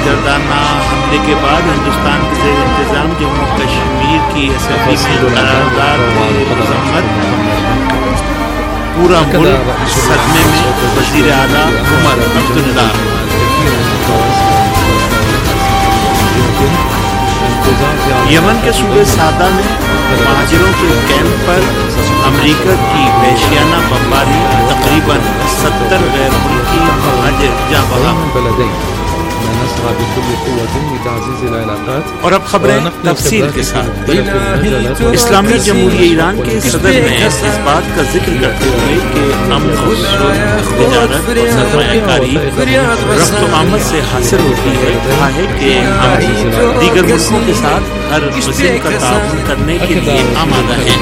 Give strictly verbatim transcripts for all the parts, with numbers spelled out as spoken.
سرگردانہ حملے کے بعد ہندوستان کے زیر انتظام جموں کشمیر کی اسمبلی میں قرارداد مذمت، پورا ملک صدمے میں، وزیر اعلیٰ عمر عبداللہ۔ یمن کے صوبے سعدہ میں مہاجروں کے کیمپ پر امریکہ کی وحشیانہ بمباری، تقریباً ستر غیر ملکی مہاجر جاں بحق۔ اور اب خبریں تفصیل کے ساتھ۔ اسلامی جمہوریہ ایران کے صدر نے اس بات کا ذکر کرتے ہوئے کہ امن و تجارت اور سرمایہ کاری رفت و آمد سے حاصل ہوتی ہے، کہا ہے کہ ہم دیگر ملکوں کے ساتھ ہر قسم کا تعاون کرنے کے لیے آمادہ ہیں۔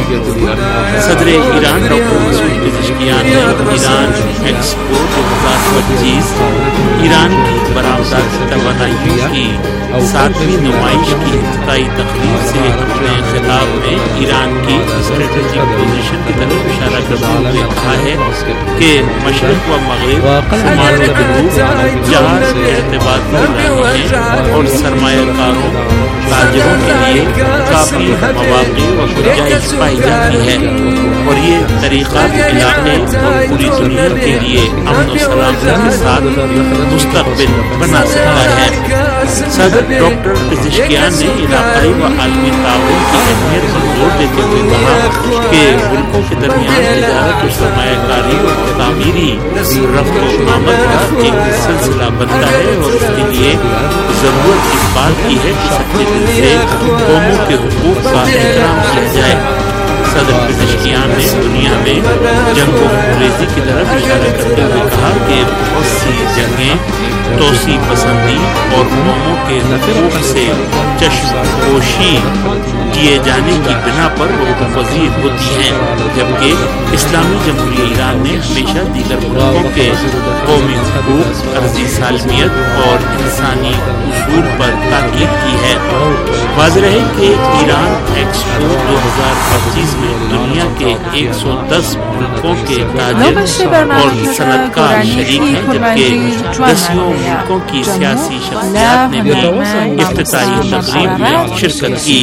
صدر ایران ڈاکٹر مسعود پزشکیان نے ایران ایکسپو دو ہزار پچیس ایران کی برآمدات توانائیوں کی ساتویں نمائش کی افتتاحی تقریب سے اپنے خطاب میں ایران کی اسٹریٹجک پوزیشن کی طرف اشارہ کرتے ہوئے کہا ہے کہ مشرق و مغرب، شمال و جنوب چار ارتباطی رہے ہیں اور سرمایہ کاروں، تاجروں کے لیے کافی مواقع و گنجائش پائی جاتی ہے، اور یہ طریقہ علاقے اور پوری دنیا کے لیے امن و سلامتی کے ساتھ مستقبل بنا سکتا ہے۔ صدر ڈاکٹر پزشکیان نے علاقائی و عالمی تعاون کی اہمیت پر زور دیتے ہوئے کہا کہ ملکوں کے درمیان تجارت و سرمایہ کاری اور تعمیری رفت و آمد کا ایک سلسلہ بنتا ہے، اور اس کے لیے ضرورت اس بات کی ہے کہ سچے دل سے قوموں کے حقوق کا احترام کیا جائے۔ صدر پزشکیان نے دنیا میں جنگ و خونریزی کی طرف اشارہ کرتے ہوئے کہا کہ بہت سی جنگیں توسیع پسندی اور قوموں کے حقوق سے چشم پوشی کیے جانے کی بنا پر متفرق ہوتی ہیں، جبکہ اسلامی جمہوریہ ایران نے ہمیشہ دیگر ملکوں کے قومی حقوق، ارضی سالمیت اور انسانی اصول پر تاکید کی ہے۔ واضح ہے کہ ایران ایکسپو دو ہزار پچیس میں دنیا کے ایک سو دس ملکوں کے تاجر اور صنعت کار شریک ہیں، جبکہ دسیوں ملکوں کی سیاسی شخصیات نے بھی افتتاحی تقریب میں شرکت کی۔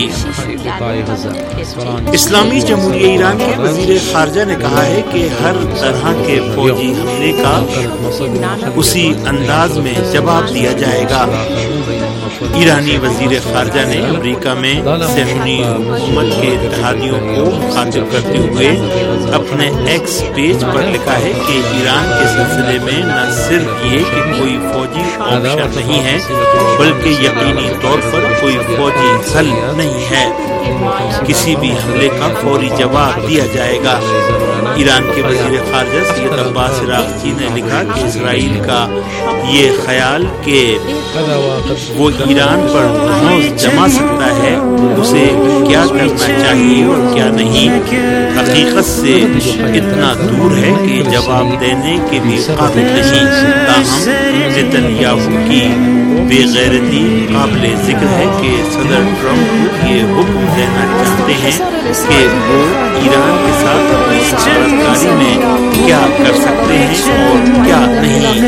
اسلامی جمہوریہ ایران کے وزیر خارجہ نے کہا ہے کہ ہر طرح کے فوجی حملے کا اسی انداز میں جواب دیا جائے گا۔ ایرانی وزیر خارجہ نے امریکہ میں صہیونی حکومت کے اتحادیوں کو مخاطب کرتے ہوئے اپنے ایکس پیج پر لکھا ہے کہ ایران کے سلسلے میں نہ صرف یہ کہ کوئی فوجی آپشن نہیں ہے، بلکہ یقینی طور پر کوئی فوجی حل نہیں ہے۔ کسی بھی حملے کا فوری جواب دیا جائے گا۔ ایران کے وزیر خارجہ سید عباس عراقچی نے لکھا کہ اسرائیل کا یہ خیال کہ وہ ایران پر دھوس جما سکتا ہے، اسے کیا کرنا چاہیے اور کیا نہیں، حقیقت سے اتنا دور ہے کہ جواب دینے کے بھی قابل نہیں۔ تاہم نتنیاہو کی بے غیرتی قابل ذکر ہے کہ صدر ٹرمپ کو یہ حکم دینا چاہتے ہیں کہ وہ ایران کے ساتھ اپنی سفارتکاری میں کیا کر سکتے ہیں اور کیا نہیں۔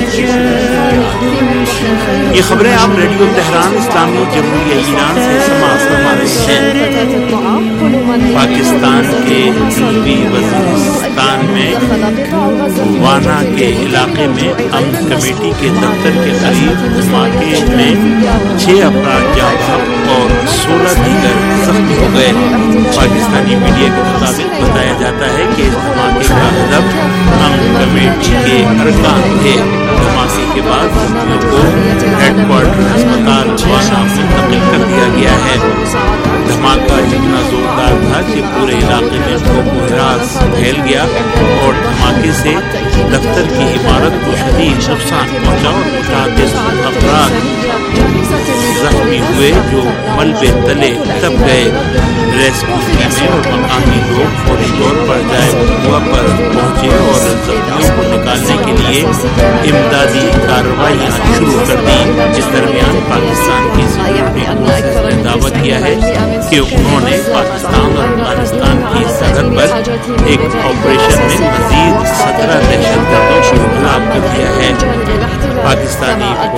یہ خبریں آپ ریڈیو تہران اسلامی جمہوریہ ایران سے سماعت فرما رہے ہیں۔ پاکستان کے جنوبی وزیرستان میں وانا کے علاقے میں امن کمیٹی کے دفتر کے قریب دھماکے میں چھ افراد جاں بحق اور سولہ دیگر زخمی ہو گئے۔ پاکستانی میڈیا کے مطابق بتایا جاتا ہے کہ اس دھماکے کا ہدف امن کمیٹی کے ارکان تھے۔ دھماکے کے بعد زخمیوں کو ہیڈ کوارٹر ہسپتال وانا منتقل کر دیا گیا ہے۔ دھماکہ اتنا زوردار تھا کہ پورے علاقے میں خوف و ہراس پھیل گیا اور دھماکے سے دفتر کی عمارت کو شدید نقصان پہنچا اور متعدد افراد زخمی ہوئے جو ملبے تلے دب گئے۔ ریسکیو ٹیمیں اور مقامی لوگ فوری طور پر جائے وقوع پر پہنچے اور زخمیوں کو نکالنے کے لیے امدادی کارروائیاں شروع کر دی۔ اس درمیان پاکستان کی سیکورٹی فورسز نے دعویٰ کیا ہے کہ انہوں نے پاکستان اور افغانستان کی سرحد پر ایک آپریشن میں مزید سترہ دہشت گردوں کو ہلاک کر دیا ہے۔ پاکستانی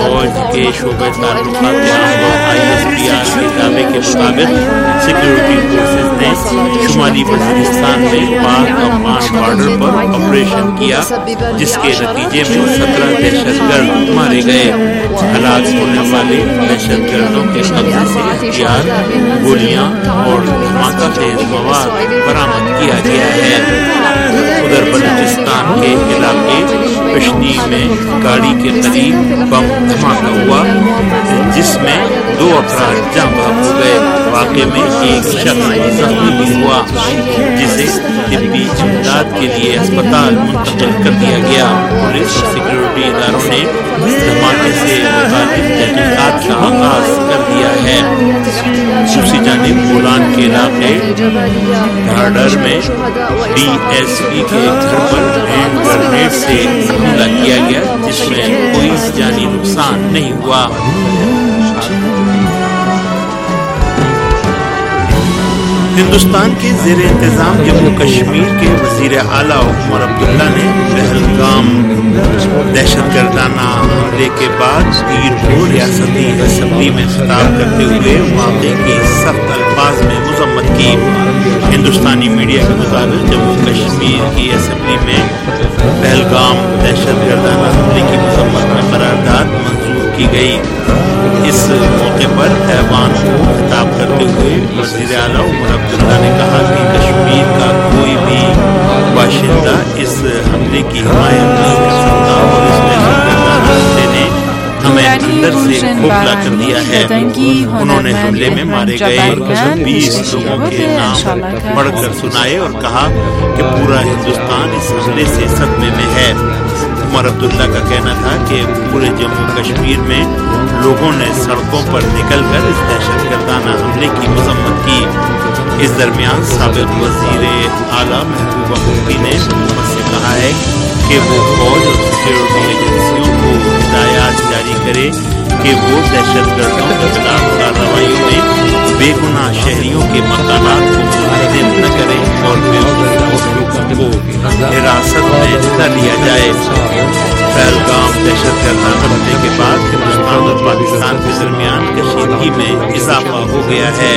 فوج کے شعبۂ تعلقات آئی ایس پی آر کے دعوے کے مطابق سیکورٹی فورسز نے شمالی وزیرستان میں پاک افغان بارڈر پر آپریشن کیا، جس کے نتیجے میں سترہ دہشت گرد مارے گئے۔ ہلاک ہونے والے دہشت گردوں کے قبضے سے ہتھیار، گولیاں اور دھماکہ خیز مواد برآمد کیا گیا ہے۔ ادھر بلوچستان کے علاقے پشنی میں گاڑی کے قریب بم دھماکہ ہوا، جس میں دو افراد جاں بحق ہو گئے۔ واقعے میں ایک شخص زخمی بھی ہوا، جسے طبی امداد کے لیے اسپتال منتقل کر دیا گیا۔ پولیس اور سیکورٹی اداروں نے دھماکے سے متعلق تحقیقات کا آغاز کر دیا ہے۔ دوسری جانب بولان کے علاقے گھاڑر میں ڈی ایس پی کے گھر پر ہینڈ گرنیڈ سے حملہ کیا گیا، جس میں کوئی جانی نقصان نہیں ہوا۔ ہندوستان کے زیر انتظام جموں کشمیر کے وزیر اعلیٰ عمر عبداللہ نے پہلگام دہشت گردانہ حملے کے بعد پیر کو ریاستی اسمبلی میں خطاب کرتے ہوئے واقعے کی سخت الفاظ میں مذمت کی۔ ہندوستانی میڈیا کے مطابق جموں کشمیر کی اسمبلی میں پہلگام دہشت گردانہ حملے کی مذمت میں قرارداد منظور کی گئی۔ اس موقع پر ایوان کو خطاب کرتے ہوئے وزیر اعلیٰ عمر عبداللہ نے کہا کہ کشمیر کا کوئی بھی باشندہ اس حملے کی حمایت نہیں کر سکتا اور اس دہشت گردانہ حملے نے ہمیں اندر سے کھوکھلا کر دیا ہے۔ انہوں نے حملے میں مارے گئے چھبیس لوگوں کے نام پڑھ کر سنائے اور کہا کہ پورا ہندوستان اس حملے سے صدمے میں ہے۔ عمر عبداللہ کا کہنا تھا کہ پورے جموں کشمیر میں لوگوں نے سڑکوں پر نکل کر اس دہشت گردانہ حملے کی مذمت کی۔ اس درمیان سابق وزیر اعلیٰ محبوبہ مفتی نے حکومت سے کہا ہے کہ وہ فوج اور سیکورٹی ایجنسیوں کو ہدایات جاری کرے کہ وہ دہشت گردوں کے خلاف کارروائیوں میں بے گناہ شہریوں کے مکانات کو منہدم نہ کریں اور کو حراست میں نہ لیا جائے۔ پہلگام دہشت گردانہ حملے کے بعد ہندوستان اور پاکستان کے درمیان کشیدگی میں اضافہ ہو گیا ہے۔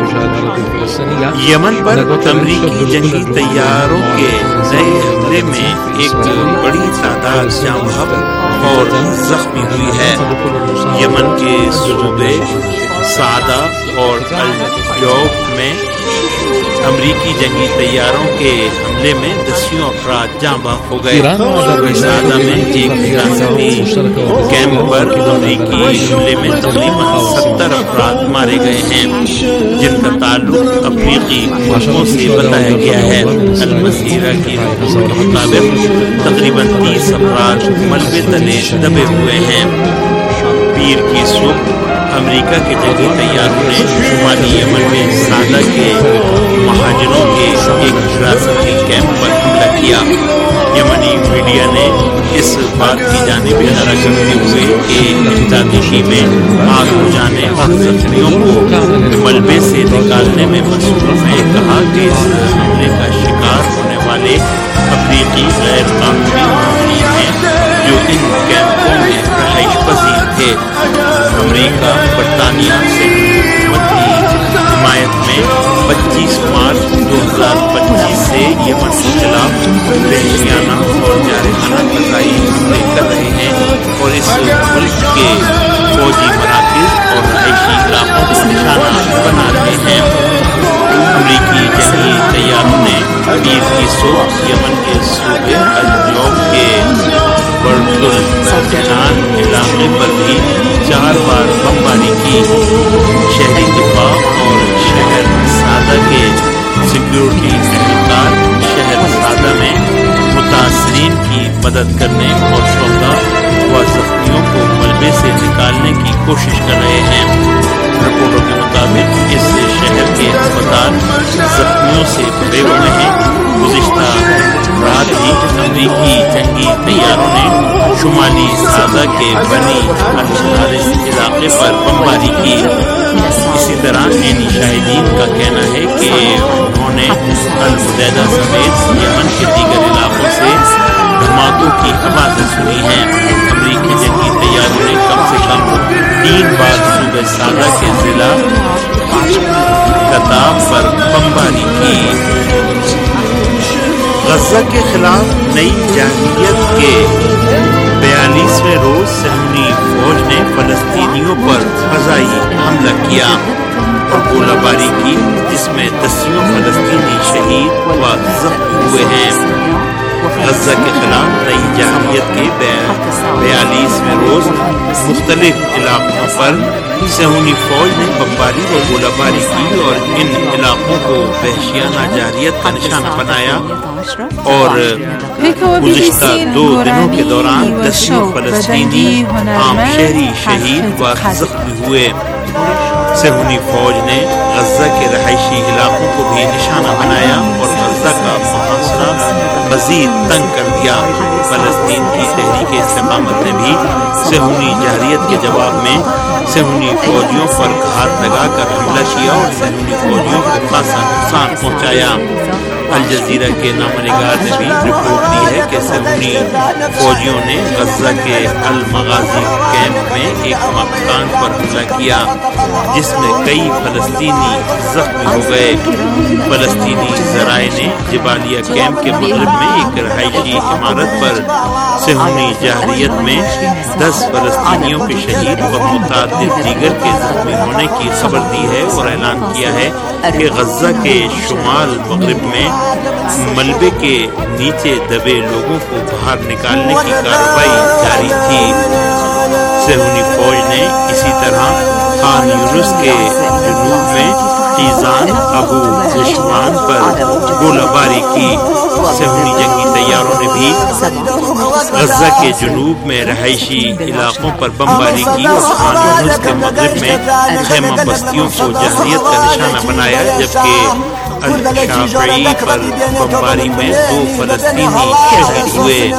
یمن پر امریکی جنگی طیاروں کے نئے حملے میں ایک بڑی تعداد جاں بحق اور زخمی ہوئی ہے۔ یمن کے صوبے سعدہ اور الجوف میں امریکی جنگی طیاروں کے حملے میں دسیوں افراد جاں بحق ہو گئے۔ صوبے سعدہ میں ایک حفاظتی کیمپ پر امریکی حملے میں تقریباً ستر افراد مارے گئے ہیں، جن کا تعلق افریقی ملکوں سے بتایا گیا ہے۔ المسیرہ کی رپورٹ کے مطابق تقریباً تیس افراد ملبے تلے دبے ہوئے ہیں۔ پیر کی صبح امریکہ کے جنگی طیاروں نے شمالی یمن میں سعدہ کے مہاجروں کے ایک حراستی کیمپ پر حملہ کیا۔ یمنی میڈیا نے اس بات کی جانب اشارہ کرتے ہوئے کہ امدادی ٹیمیں آگ بجھانے اور زخمیوں کو ملبے سے نکالنے میں مصروف ہیں، کہا کہ اس حملے کا شکار ہونے والے افریقی غیر قانونی مہاجرین ہیں جو ان کیمپوں میں رہائش پذیر تھے۔ امریکہ برطانیہ سے حکومت کی حمایت میں پچیس مارچ دو ہزار پچیس سے یمن کے خلاف وحشیانہ اور جارحانہ فضائی حملے کر رہے ہیں اور اس ملک کے فوجی مراکز اور رہائشی علاقوں کو نشانہ بنا رہے ہیں۔ امریکی جنگی طیاروں نے پیر کی صبح یمن کے صوبے الجوف کے برطلسان علاقے پر بھی چار بار بمباری کی۔ شہری دفاع اور شہر سعدہ کے سیکیورٹی اہلکار شہر سعدہ میں متاثرین کی مدد کرنے اور شہداء و زخمیوں کو ملبے سے نکالنے کی کوشش کر رہے ہیں۔ رپورٹوں کے مطابق اس شہر کے اسپتال زخمیوں سے بھرے ہوئے ہیں۔ گزشتہ رات ہی امریکی جنگی طیاروں نے شمالی سعدہ کے بنی الحارث علاقے پر بمباری کی۔ اسی طرح عینی شاہدین کا کہنا ہے کہ انہوں نے الحدیدہ سمیت یمن کے دیگر علاقوں سے دھماکوں کی آوازیں سنی ہیں۔ امریکی جنگی طیاروں نے کم سے کی۔ غزہ کے خلاف نئی جارحیت کے بیالیسویں روز صہیونی فوج نے فلسطینیوں پر فضائی حملہ کیا اور گولہ باری کی، جس میں دسیوں فلسطینی شہید و زخمی ہوئے ہیں۔ غزہ کے خلاف نئی جارحیت کے بیالیسویں روز مختلف علاقوں پر صہیونی فوج نے بمباری و گولہ باری کی اور ان علاقوں کو وحشیانہ جارحیت کا نشانہ بنایا، اور گزشتہ دو دنوں کے دوران دسیوں فلسطینی عام شہری شہید و زخمی ہوئے۔ صہیونی فوج نے غزہ کے رہائشی علاقوں کو بھی نشانہ بنایا اور غزہ کا محاصرہ مزید تنگ کر دیا۔ فلسطین کی تحریک استقامت نے بھی صہیونی جارحیت کے جواب میں صہیونی فوجیوں پر گھات لگا کر حملہ کیا اور صہیونی فوجیوں کو خاصا نقصان پہنچایا۔ الجزیرہ کے نامہ نگار نے بھی رپورٹ دی ہے کہ صہیونی فوجیوں نے غزہ کے المغازی کیمپ میں ایک مکان پر حملہ کیا، جس میں کئی فلسطینی زخمی ہو گئے۔ فلسطینی ذرائع نے جبالیہ کیمپ کے مغرب میں ایک رہائشی عمارت پر صہیونی جارحیت میں دس فلسطینیوں کے شہید و متعدد دیگر کے زخمی ہونے کی خبر دی ہے اور اعلان کیا ہے کہ غزہ کے شمال مغرب میں ملبے کے نیچے دبے لوگوں کو باہر نکالنے کی کارروائی جاری تھی۔ صہیونی فوج نے اسی طرح خان یونس کے جنوب میں خیزان ابو غشمان پر گولہ باری کی۔ صہیونی جنگی طیاروں نے بھی غزہ کے جنوب میں رہائشی علاقوں پر بمباری کی اور خان یونس کے مغرب میں خیمہ بستیوں کو جارحیت کا نشانہ بنایا، جبکہ الشافعی پر بمباری میں دو فلسطینی شہید ہوئے۔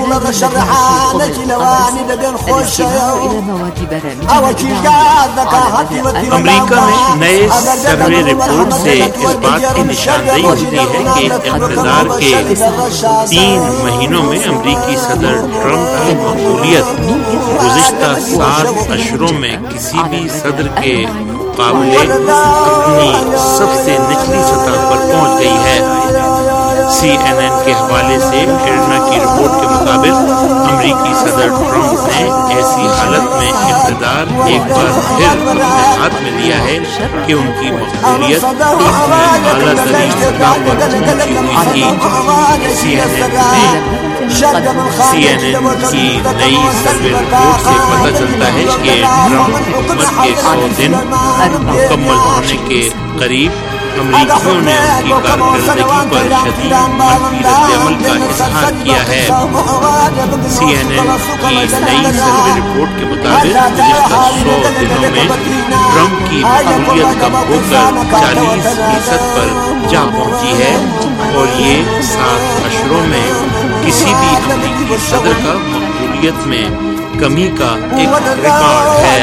امریکہ میں نئے سروے رپورٹ سے اس بات کی نشاندہی ہوتی ہے کہ اقتدار کے تین مہینوں میں امریکی صدر ٹرمپ کی مقبولیت گزشتہ سات اشہروں میں کسی بھی صدر کے مقابلے اپنی سب سے نچلی سطح پر پہنچ گئی ہے۔ سی این این کے حوالے سے ایرنا کی رپورٹ کے مطابق امریکی صدر ٹرمپ نے ایسی حالت میں اقتدار ایک بار پھر اپنے ہاتھ میں لیا ہے کہ ان کی مقبولیت اپنی اعلیٰ ترین سطح پر پہنچی ہوئی تھی۔ سی این این نے سی این این کی نئی سروے رپورٹ سے پتہ چلتا ہے کہ ٹرمپ حکومت کے سو دن مکمل ہونے کے قریب امریکیوں نے ان کی کارکردگی پر شدید منفی رد عمل کا اظہار کیا ہے۔ سی این این کی نئی سروے رپورٹ کے مطابق گزشتہ سو دنوں میں ٹرمپ کی مقبولیت کم ہو کر چالیس فیصد پر جا پہنچی ہے اور یہ سات اشہروں میں کسی بھی امریکی صدر کا مقبولیت میں کمی کا ایک ریکارڈ ہے۔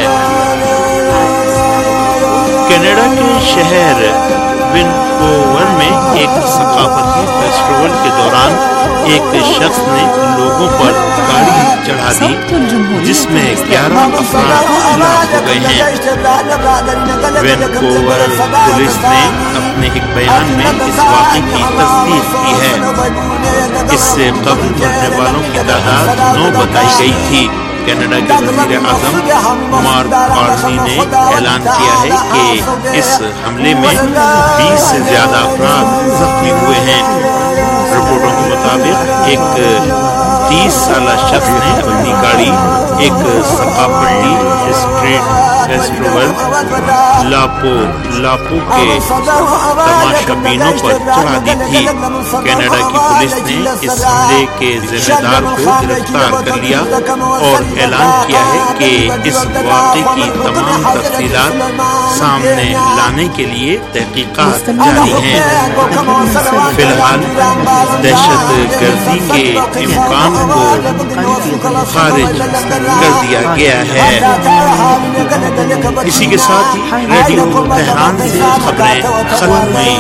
کینیڈا کے شہر وینکوور میں ایک ثقافتی فیسٹیول کے دوران ایک شخص نے لوگوں پر گاڑی چڑھا دی، جس میں گیارہ افراد ہلاک ہو گئے ہیں۔ وینکوور پولیس نے اپنے ایک بیان میں اس واقعے کی تصدیق کی ہے۔ اس سے قبل مرنے والوں کی تعداد نو بتائی گئی تھی۔ کینیڈا کے وزیر اعظم مارک کارنی نے اعلان کیا ہے کہ اس حملے میں بیس سے زیادہ افراد زخمی ہوئے ہیں۔ رپورٹوں کے مطابق ایک تیس سالہ شخص نے اپنی گاڑی ایک ثقافتی اسٹریٹ فیسٹیول لاپو لاپو کے تماشا بینوں پر چڑھا دی تھی۔ کینیڈا کی پولیس نے اس حملے کے ذمہ دار کو گرفتار کر لیا اور اعلان کیا ہے کہ اس واقعے کی تمام تفصیلات سامنے لانے کے لیے تحقیقات جاری ہیں۔ فی الحال دہشت گردی کے امکان کو خارج کر دیا گیا ہے۔ اسی کے ساتھ ہی ریڈیو تہران سے خبریں ختم ہوئی۔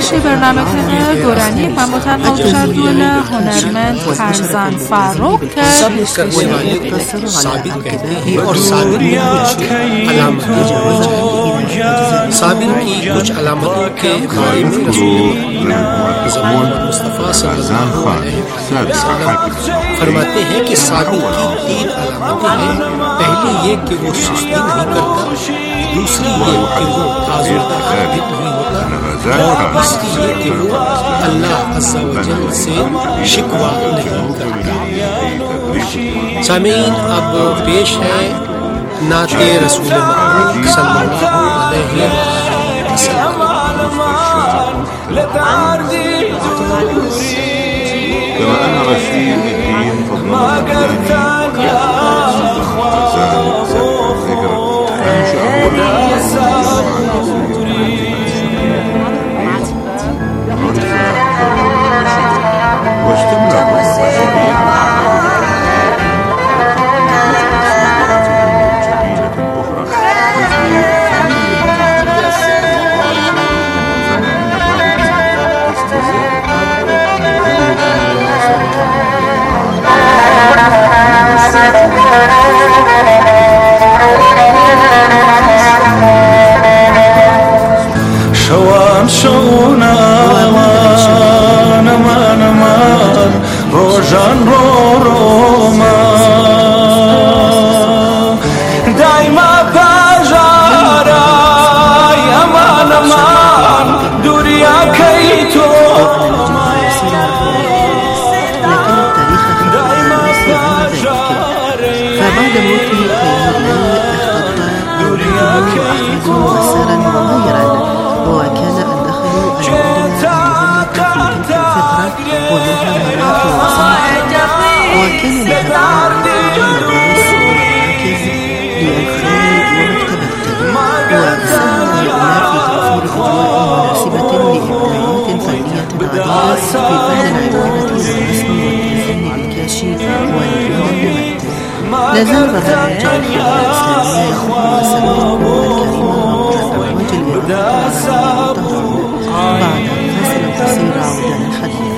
بشه برنامه که گرانی و تنها بشر دول هنرمند فرزند فاروق که और साबिर साबिर की कुछ अलामतों के कायम मुस्तफ़ा सल्लल्लाहु अलैहि वसल्लम फरमाते हैं कि साबिर की तीन अलामतें हैं। पहली ये कि वो सुस्ती नहीं करता, दूसरी ये कि वो आज़ुर्दा भी नहीं होता, और तीसरी ये कि वो अल्लाह अज़्ज़ा व जल से शिकवा नहीं करता। सामीन, अब पेश है नाते रसूल मकबूल सल्लल्लाहु अलैहि वसल्लम। كما أن رشيد الدين فضل شوان شونا مان مان مان روزان رو روما دايما بجارا يا مان مان دوريا كيتو فبعد موته خير مسارا مغايرا، وكان أن دخلوا المدينة في تلك الفترة ومنها مرات وصنعا، وكان لهذا المدرس والمراكز لأدخال ومكتبات، وساهم هؤلاء في توفير أجواء مناسبة لإبداعات فنية عديدة في فن العمارة والرسم والتزيين بالكاشي والمدمجات. لا زال برنامج الخبراء الإسلامية يخوض مسيرته الكريمة عبر أمواج الإعلام العالمية بعد فاصل قصير عودة للحديث.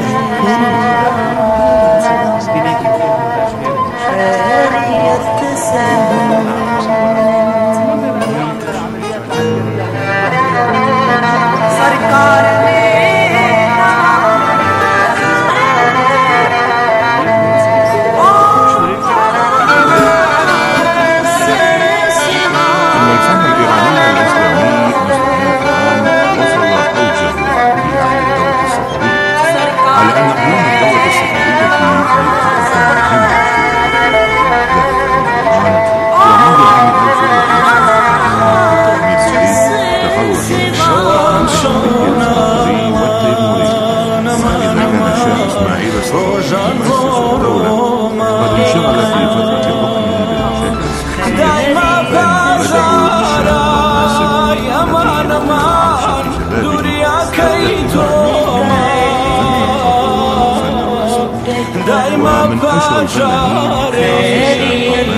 ومن أشهر الفنانين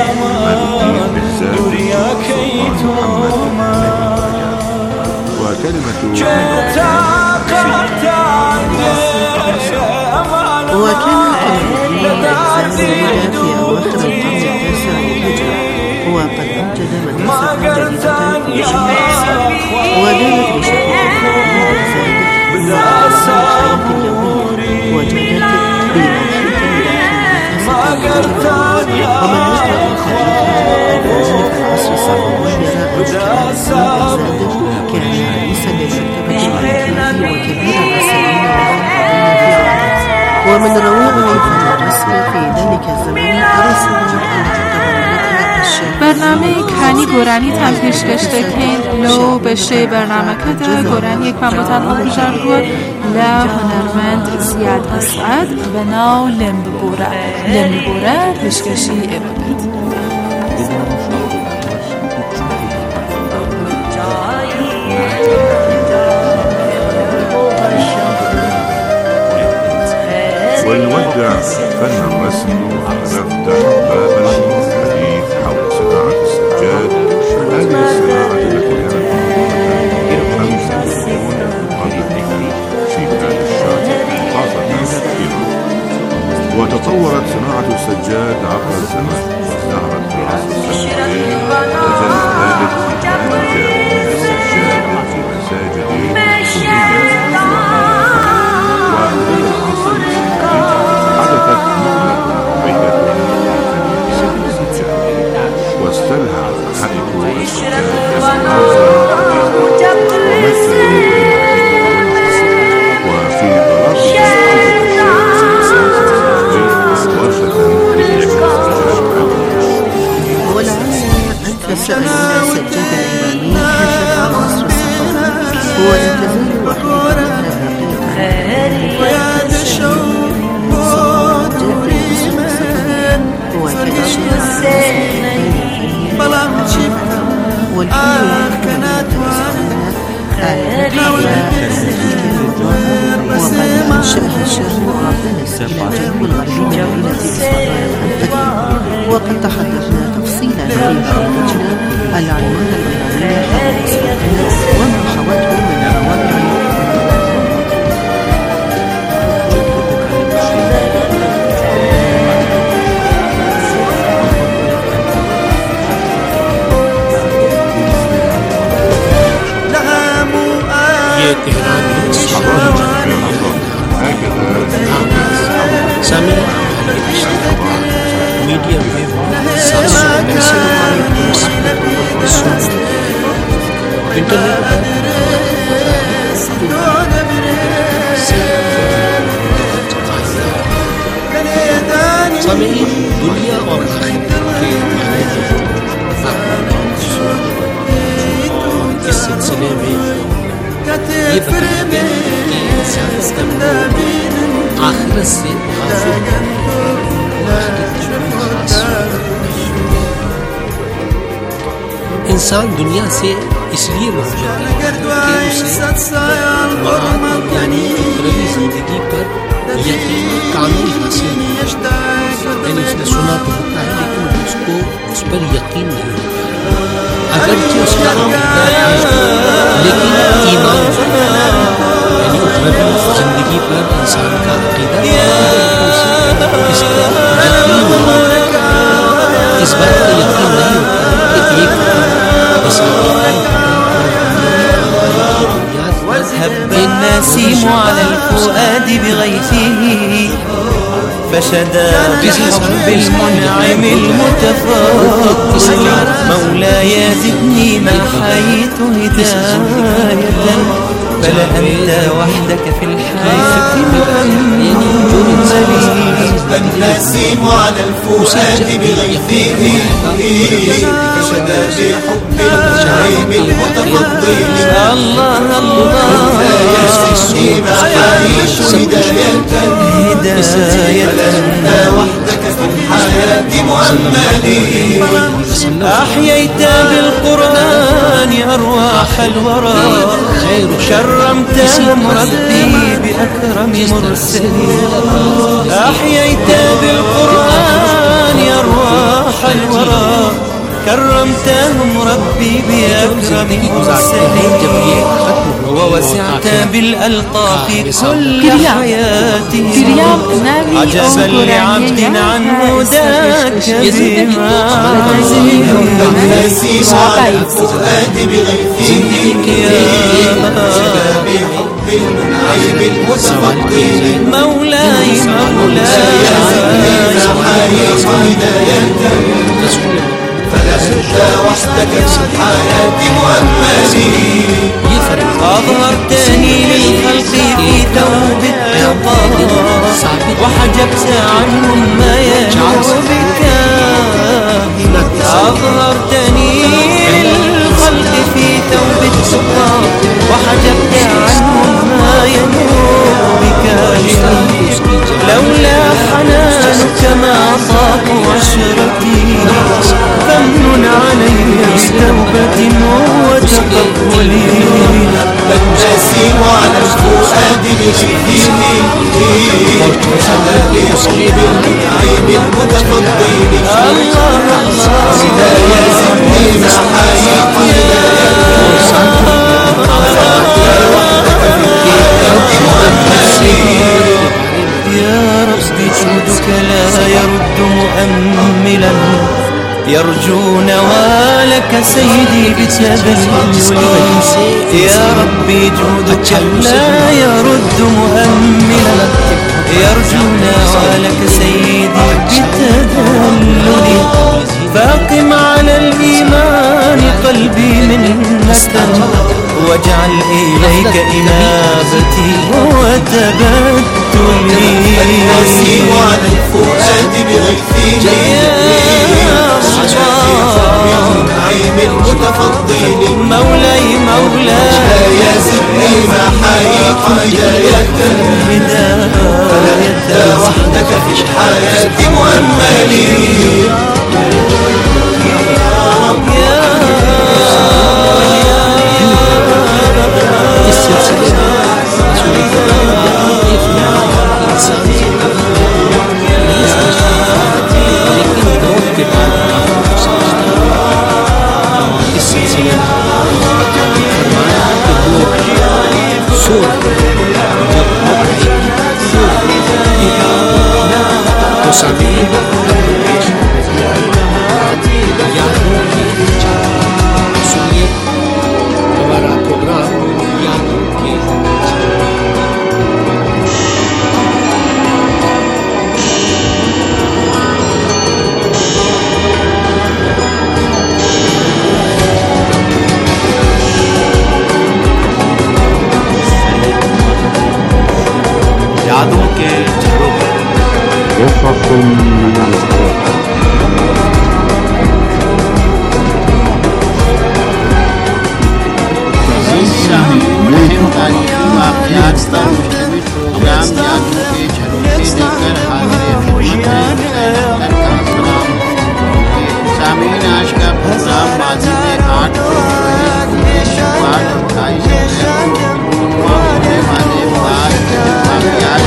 وكلمة وكان الدين الإسلامي في أواخر القرن التاسع للهجرة، وقد أوجد مدرسة جديدة في شمال ودارت بشكل تفاعلي زاد الحياة اليومية، وجدت ومن أجل خليفة الملك العصر الصعباني يرى أن الزاد كان رئيسا للمكتبة الأمريكية وكبير الرسامين والخطابين في العالم. ومن روائع فن الرسم في ذلك الزمان رسم برنامه کنی گرانی تنپیش گشته کن لو بشه برنامه کده گرانی یک و تنها بشر بود لا هنرمند زیاد اسعد بناو لمببوره لمببوره پیشکشی عبادت. ولنودع فن الرسم ونفتح باب الحديث حول صناعة السجاد، هذه الصناعة التي كانت خمسة قرون قبل تطورت صناعة السجاد عبر الزمن وازدهرت في العصر السلفي، وجل ذلك بإنتاج السجاد في مساجد كلية وفي العصر الحديث حدثت نقلة نوعية واستلهى حركة السجاد وفي فسأل السجادة الإيراني هكذا عصر الصفوي هو لا تزال وحيدا من السجاد هو كذا وقد أنشأها الشرق وأعطانا إلى الجنوب الغربي من مدينة إسرائيل القديمة. وقد تحدثنا تفصيلا في برنامجنا العمارة الإيرانية وما حوته من روائع सामईन दुनिया और आखिरत के और इस सिलसिले में ये बताते हैं कि इंसान आखिरत से इंसान दुनिया से इसलिए भाग जाता है कि उसे यानी उखरवी जिंदगी पर यकीन कामिल हासिल नहीं, यानी उसने सुना तो होता है लेकिन उसको उस पर यकीन नहीं होता। अगरचे उसका लेकिन ईमान यानी उखरवी जिंदगी पर इंसान का अकीदा इस पर यकीन नहीं, इस बात का यकीन नहीं होता कि एक هب النسيم على الفؤاد بغيثه فشدا بحب المنعم المتفضل مولاي زدني ما حييت هداية فلا أنت وحدك في الحياة مؤملي النسيم على الفؤاد بغيثه فشدا بحب المنعم المتفضل الله الله يزدني ما حييت هداية فلا أنت وحدك في الحياة مؤملي أحييت بالقرآن أرواح الورى كرمتهم ربي بأكرم مرسلين أحييت بالقرآن أرواح الورى كرمتهم ربي بأكرم مرسلين ووسعت بالألطاف كل حياتي عجبا لعبد عن هداك بما النسيم على الفؤاد بغيثه فشدا بحب المنعم المتفضل مولاي مولاي حييت هداية فلا أنت وحدك في الحياة مؤملي أظهرتني للخلق في ثوب التقى وحجبت عنهم ما ينوب بك أظهرتني للخلق في ثوب التقى وحجبت عنهم ما ينوب بك لولا حنانك ما طاب عشرتي فمن علي بتوبة وتقبلي النسيم على الفؤاد بغيثه فشدا بحب المنعم المتفضل الله الله يزدني ما حييت يا رب جودك لا يرجون نوالك سيدي بتذللي يا ربي جودك لا يرد مؤملا يرجون نوالك سيدي بتذللي فاقم على الإيمان قلبي منك واجعل إليك إنابتي وتبتلي النسيم على الفؤاد بغيثيني نعيم المتفضل مولاي مولاي يا زدني محايا حياة فأنت وحدك في الحياة مؤملي हमारा प्रोग्राम यादों के यादों के झरोखे मुहिम तारीखी वाक़यात पर मुश्तमिल प्रोग्राम यादों के झरोखे लेकर हाज़िर खिदमत है। सामीन आज का प्रोग्राम माजी में आठ फरवरी शुक्रवार अट्ठाईस अप्रैल को होने वाले बाद वाक़यात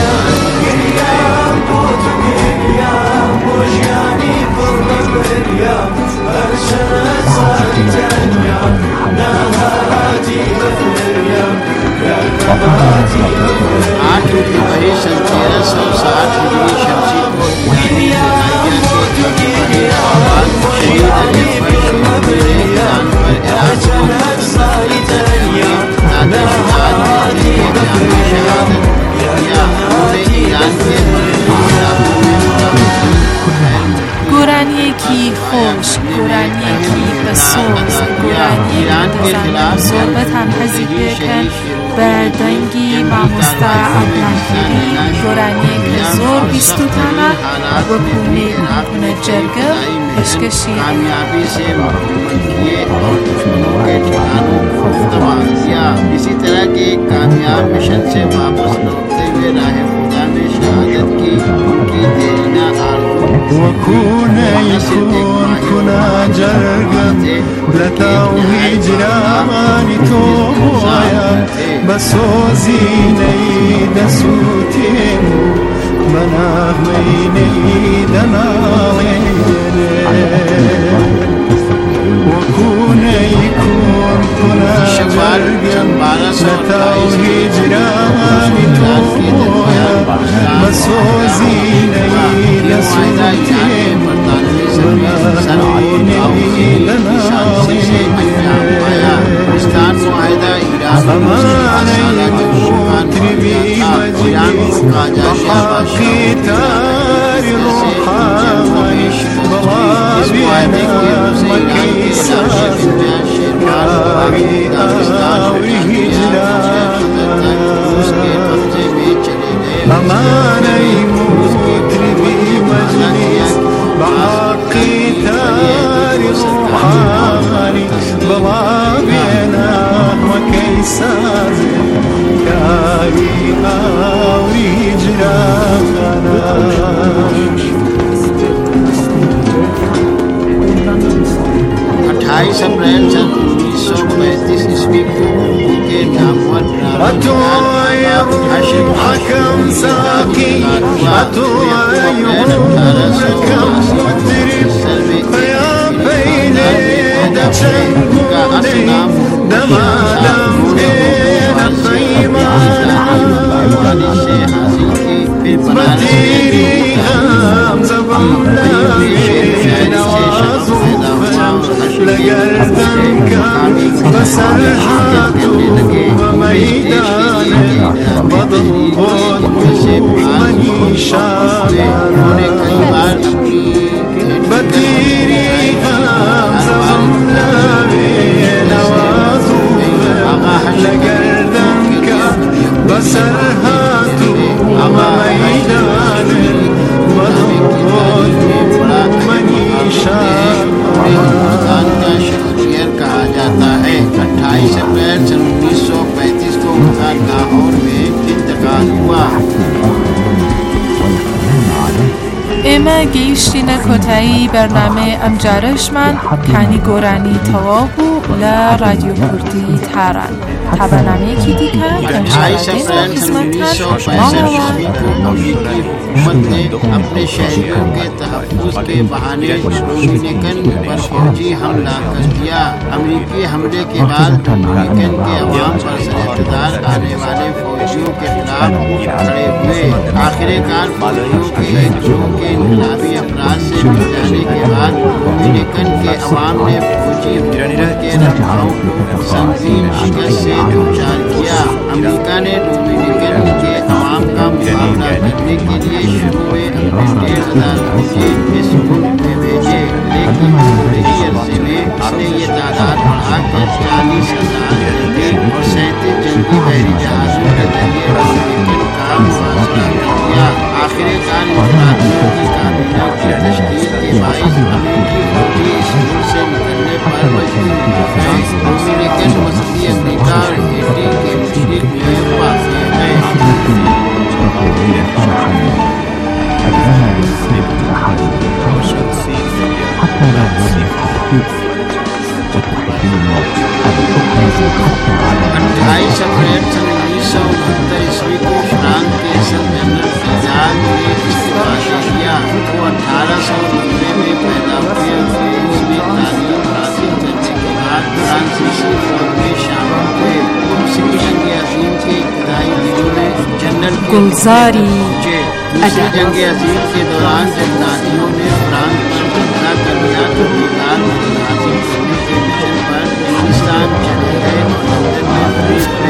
आठ फरवरी सन तेरह सौ साठ हिजरी शमसी को ईरानी लड़ाइयाँ के जरिए बाद शहीद अली फर्श मेरे ईरान पर इराक को گورانیکی خوش، گورانیکی بسوز، گورانی دزن صحبت هم هزیده کن به دنگی ماموستا ابلانکری گورانی که زور بیستو تانا و کنه کنه جرگه اشکشی کامیابی سے مکمل کیے اور دشمنوں کے ٹھکانوں کو تباہ کیا. اسی طرح کے ایک کامیاب مشن سے واپس لوٹتے ہوئے راہ خدا میں شہادت کی ان کی دیرینہ آرزو وكون يكون كنا جرقم لتاوي جراماني تويا بسوزيني دسوتين مناغميني دنالين وكون يكون كنا جرقم لتاوي جراماني تويا بسوزيني دسوتين अट्ठाईस अप्रैल सन उन्नीस सौ पैंतीस ईस्वी को उर्दू के नामवर حكم ساقي أتوعي حكم مدرب فيا بيني دشنقوني دما دمين خيمانا مديري هم زبنا نوازو گردن کا بسر ہاتھوں میدان بدن بود منیشا بتیری ہم زمناوے نوازو لگردن کا بسر ہاتھوں میدان بدن بود منیشا کہا جاتا ہے اٹھائیس اپریل سن انیس سو پینتیس کو لاہور میں انتقال ہوا. اما گیشتین کتایی برنامه امجارشمن کنی گورانی توابو لا رادیو کردی تهران تا برنامه کی دیگر اٹھائیس اپریل سن انیس سو پینسٹھ عیسوی کو امریکی حکومت نے اپنے شہریوں کے تحفظ کے بہانے ڈومینیکن پر فوجی حملہ کر دیا. امریکی حملے کے بعد ڈومینیکن کے عوام پر سر اقتدار آنے والے فوجیوں کے خلاف کھڑے ہوئے. آخر کار فوجیوں کے ایک گروہ کے انقلابی افراد سے مل جانے کے بعد ڈومینیکن کے عوام نے فوجی حکومت کے رہنماؤں کو سنگین شکست سے دوچار کیا. امریکہ نے ڈومینیکن کے عوام کا مقابلہ کرنے کے لیے شروع میں اپنے ڈیڑھ ہزار فوجی اس ملک میں بھیجے، لیکن تھوڑے ہی عرصے میں اس نے یہ تعداد بڑھا کر چالیس ہزار جنگی اور سینتیس جنگی بحری جہازوں کے ذریعے ڈومینیکن کا محاصرہ کر دیا. آخر کار انفرادیوں کی کابینہ کی تشکیل کے باعث امریکی فوجی اس ملک سے نکلنے پر مجبور ہو گئے. ڈومینیکن وسطی امریکہ اور ہیٹی کے مشرق میں واقع ہے. اٹھائیس اپریل سن انیس سو انہتر عیسوی کو فرانس کے صدر جنرل فیزاج نے استعفا دے دیا. وہ اٹھارہ سو نبے میں پیدا ہوئے اور اس میں تعلیم حاصل کرنے کے بعد فرانسیسی فوج میں شامل ہوئے. دوسری جنگ عظیم کے ابتدائی دنوں میں جنرل گلزاری دوسری جنگ عظیم کے دوران جب نازیوں نے فرانس پر قبضہ کر لیا تو بیکار حاصل کرنے کے مشن پر ہندوستان چلے گئے. انیس سو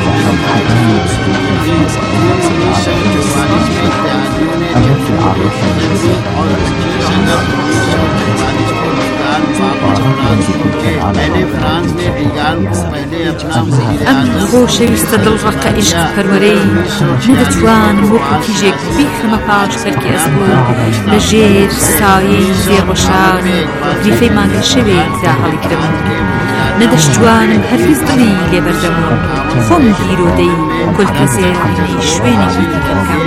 چوالیس میں اتحادیوں نے جب اور پچیس اگست انیس سو چوالیس کو ڈیگال واپس فرانس پہنچے. پہلے فرانس نے ڈیگال کو پہلے اپنا وزیر اعظم خۆشەویستە دڵڕەقە عیشق پەروەرەی نەدەتوانم وەکو کیژێک بیخەمە پاش بەرکی ئەزبوو لە ژێر سایەی زێڕۆشان گریفەی مانگە شەوێکدا هەڵیگرم. نەدەشتوانم هەرگیز دڵی لێبەردەمەوە خۆم گیرۆدەی کولکە زێڕینەی شوێنێکی دیکە بکەم.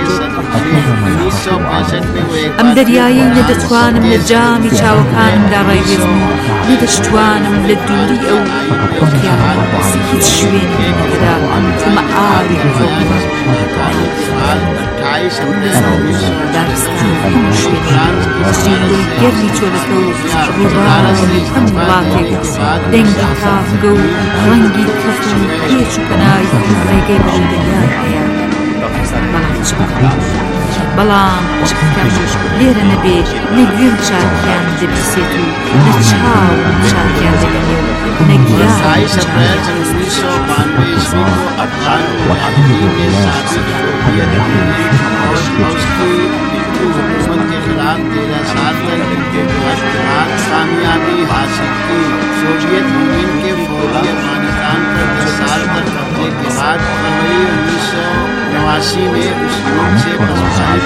ئەم دەریایەی نەدەتوانم لە جامی چاوەکانمدا ڕێگرم و نەدەشتوانم لە دووری ئەو ئۆکیانوسی هیچ شوێنی نەدا چوومە ئاوی خۆم. دارستان هەموو شوێنی زیندوی گەرمی چۆلەکە و ڕووڕاوی هەم وڵاتێک دەنگی تافگە و ڕەنگی کەف و پێچ و پەنای ڕێگەی بەو دەریای هەیە. بەڵام چ بکەم بەڵام چ بکەم لێرە نەبێت نەگوێم چاکیان دەبیسێت و نە چاو چاکیان دەبینێ و نەگیان کامیابی حاصل کی. سوویت یونین کے فوری افغانستان پر دس سال تک قبضے کے بعد فروری انیس سو نواسی میں اس ملک سے پاکستان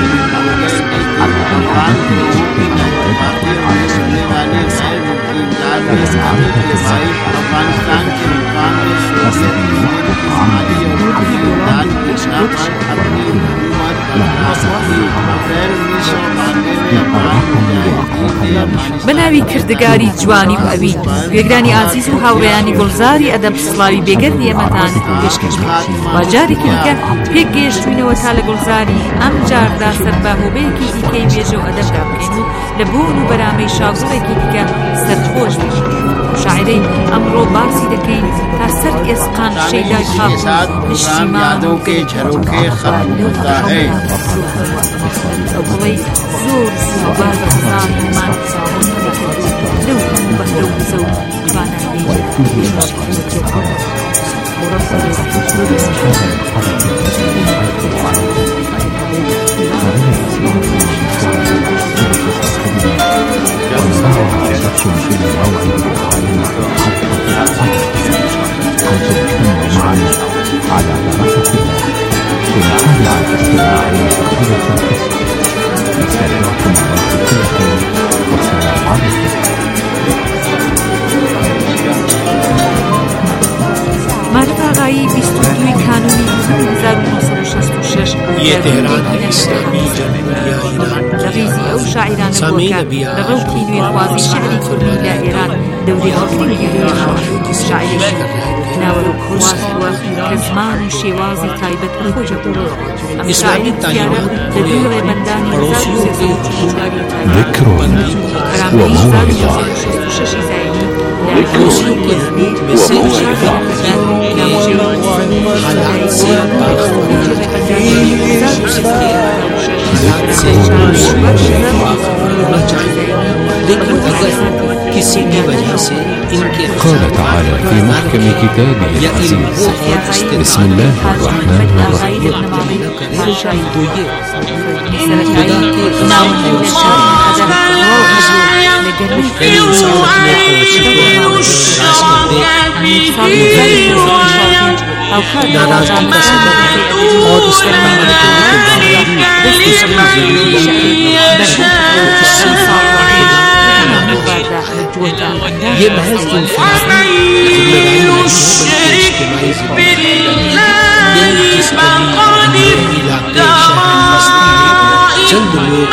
افغان کے لوگوں کی ناانصافی اور سننے والے غیر ملکی امداد میں شامل کے باعث افغانستان کے مقام میں سوویت یونین کی مالی اور مالی امداد کی بنا پر اپنی حکومت برقرار رکھی. اپریل انیس سو بانوے میں افغان بەناوی کردگاری جوانی و ئەوی گوێگرانی ئازیز و هاوڕێیانی گوڵزاری ئەدەب سڵاوی بێگەردی ئێمەتان پێشکەشکرد. وا جارێکی دیکە پێک گەیشتوینەوە تا لە گوڵزاری ئەم جاردا سەرباهۆبەیەکی دیکەی بێژە و ئەدەبدا بکەین و لە بۆن و بەرامەی شاگوڵێکی دیکە سەرخۆش بین. شاعرين أمرو باسي دكين تأثر إسقان شيداي خاب نشتما झरोखे खत्म होता है أبوي زور زوار بزان من لو كان بهلو زو بانا على دراسة ونحن على الاستماع لتقدير القسم نسألكم الله كل خير والسلام عليكم. معرفة غایی بیست و دوی کانونی هزار و نهصد و شصت و شش یه تهران اسلامی جمهوری ایران لغیزی او شاعران بوکا لغوکی نوی خوازی شعری کردی لإيران دوری هاکرین گیری شاعری ناولو خواز و کزمان و شیوازی تایبت خوش ام شاعری تیاره لدور بندانی هزار و سیزده و چهاری ذكر وموعظة قال تعالى في محكم كتابه العزيز بسم الله الرحمن الرحيم أو كان راجعا और उसके ये महज इंसान चंद लोग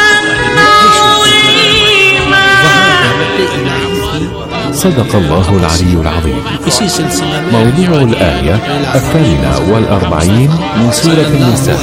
صدق الله العلي العظيم. موضوع الآية الثامنة والأربعين من سورة النساء.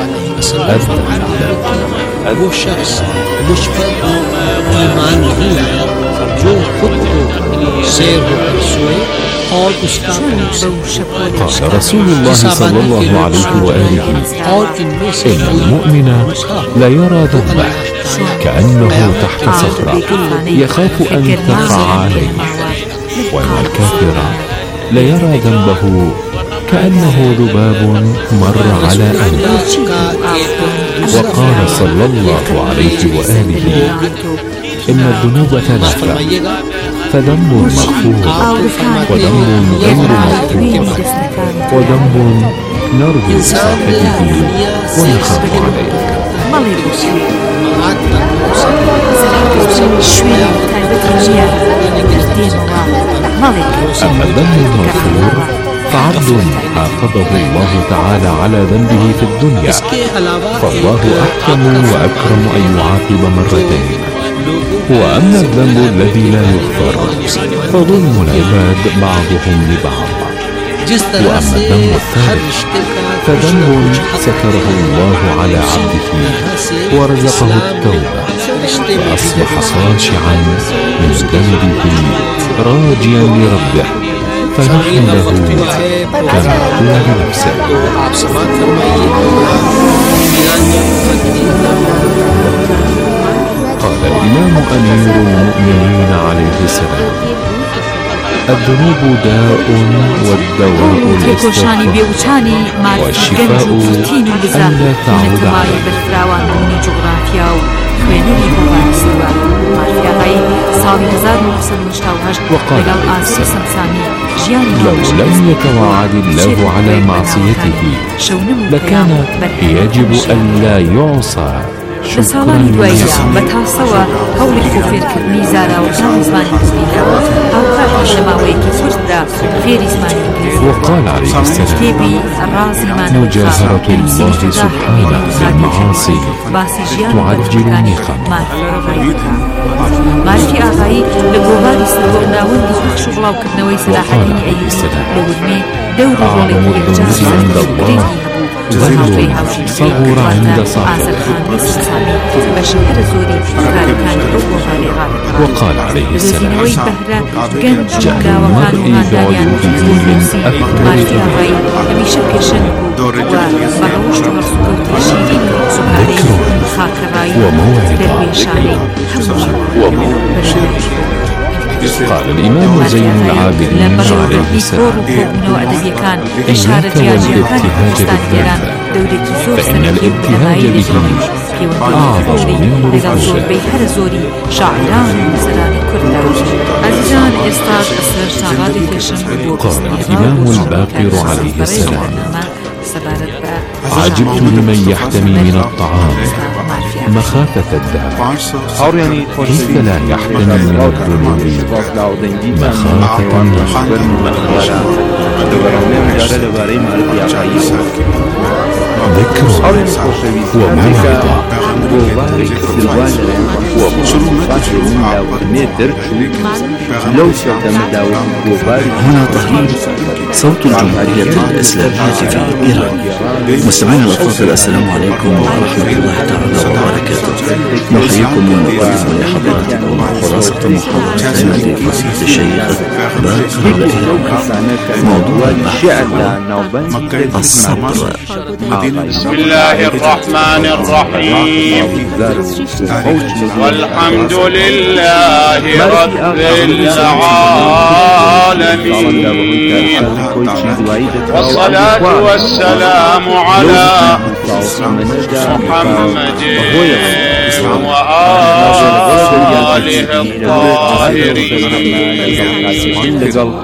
वो शख्स मुझ पर ईमान नहीं लाया जो खुद को सैर होकर सोए और उसका قال رسول الله صلى الله عليه وآله إن المؤمن لا يرى ذنبه كأنه تحت صخرة يخاف أن تقع عليه، وأن الكافر لا يرى ذنبه كأنه ذباب مر على أنفه. وقال صلى الله عليه وآله إن الذنوب ثلاثة، فذنب مغفور، وذنب غير مغفور، وذنب نرجو لصاحبه ونخاف عليه. أما الذنب المغفور فعبد حافظه الله تعالى على ذنبه في الدنيا، فالله أحكم وأكرم أن يعاقب مرتين. وأما الذنب الذي لا يغفر فظلم العباد بعضهم لبعض. وأما الذنب الثالث فذنب ستره الله على عبده ورزقه التوبة، فأصبح خاشعا من ذنبه راجيا لربه، فنحن له كما هو لنفسه. قال الإمام أمير المؤمنين عليه السلام: الذنوب داء والدواء الاستغفار، والشفاء أن لا تعود عليه. وقال لو لم يتوعد الله على معصيته لكان يجب أن لا يعصى. لساڵانی دواییدا بەتاسەوە هەوڵی بۆ فێرکردنی زاراوەکان زمانی کوردیدا هاوکات لە ماوەیەکی زۆردا فێری زمانی ئینگلیزی وقال عليه السلام: مجاهرة الله سبحانه بالمعاصي تعجل النقم. مالکی ئاغایی لە گۆڤاری سەربەرداوەندی بەخش و بڵاوکردنەوەی سەلاحەدینی ئەیوبی لە ورمێ دەور و ڕۆڵێکی یەکجار سەرکردەی هەبوو ظل صغر عند صاحبه وقال عليه السلام جاء المرء بعيوبه من أكثر ذكر وموعظة. قال الإمام زين العابدين عليه السلام إياك والابتهاج بالذنب فإن الابتهاج به أعظم من الرجاء. قال الإمام الباقر عليه السلام عجبت لمن يحتمي من الطعام مخافة الدهر كيف لا يحتمي من الذنوب مخافة النار. ذكر وموعظة هنا طهران صوت الجمهورية الإسلامية في إيران. مستمعينا الأفاضل، السلام عليكم ورحمة الله تعالى وبركاته. نحييكم ونقدم لحضراتكم خلاصة محاضرتنا لفضيلة الشيخ باقر الإيراني. موضوع الصبر. بسم الله الرحمن الرحيم. والحمد لله رب العالمين، والصلاة والسلام على محمد وآله الطاهرين،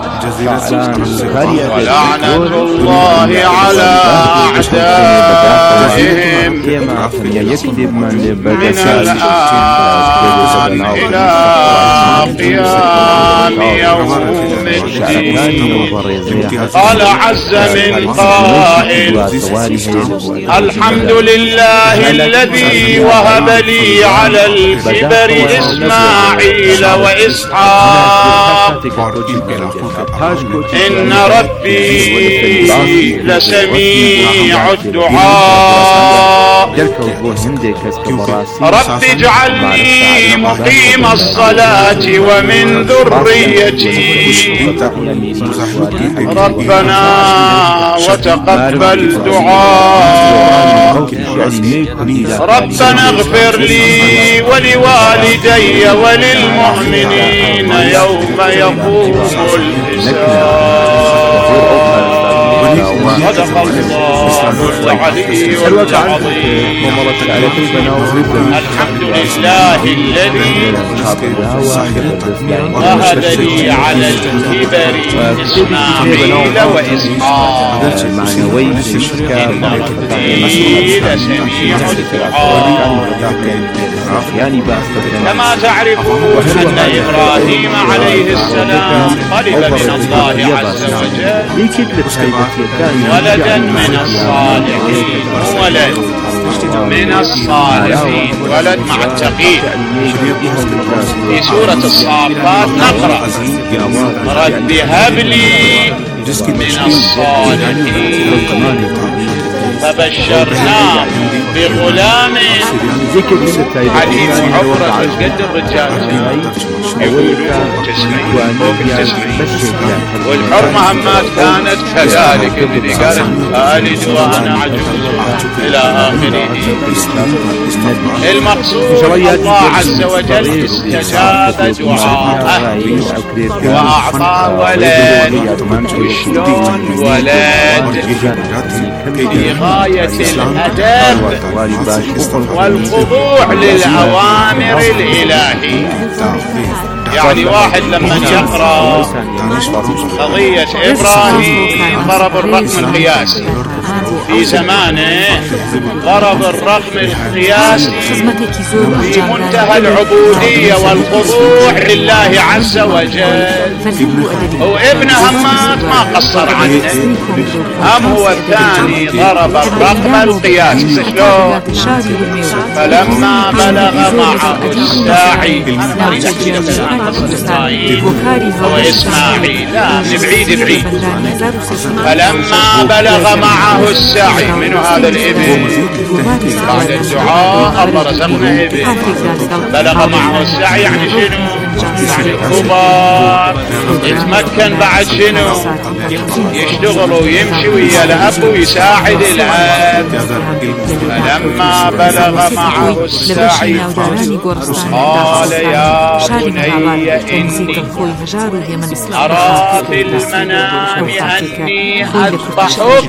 ولعنة الله على أعدائهم من الآن إلى قيام يوم الدين. قال عز من قائل: الحمد لله الذي وهب لي على الكبر إسماعيل وإسحاق إن ربي لسميع الدعاء. رب اجعلني مقيم الصلاة ومن ذريتي ربنا وتقبل دعاء. ربنا اغفر لي ولوالدي وللمؤمنين يوم يقوم الحساب. صدق الله العلي العظيم. الحمد لله الذي وهب لي على الكبر إسماعيل وإسحاق إن ربي لسميع الدعاء. كما تعرفون أن إبراهيم عليه السلام طلب من الله عز وجل ولدا من الصالحين، ولد من الصالحين، ولد مع التقييد. في سورة الصافات نقرأ: رب هب لي من الصالحين. فبشرناه بغلام حليم. عمره قد الرجال يقولون تسعين فوق التسعين، والحرمة همات كانت كذلك. الذي قال خالد وأنا عجوز إلى آخره. المقصود الله عز وجل استجاب دعاءه وأعطى ولد. وشلون ولد؟ في غاية الأدب والخضوع للأوامر الإلهية. يعني واحد لما يقرأ قضية إبراهيم ضرب الرقم القياسي في زمانه، ضرب الرقم القياسي في منتهى العبودية والخضوع لله عز وجل. وابن همات ما قصر عنه، هم هو الثاني ضرب الرقم القياسي. شلون؟ فلما بلغ معه الساعي وإسماعيل، لا من بعيد بعيد. فلما بلغ معه السعي. من هذا الابن بعد الدعاء الله رزقنا ابن بلغ معه السعي، يعني شنو؟ يعني الكبار يتمكن بعد شنو؟ يشتغل ويمشي ويا الاب ويساعد الاب. فلما بلغ معه السعي قال يا بني إني أرى في المنام أني أذبحك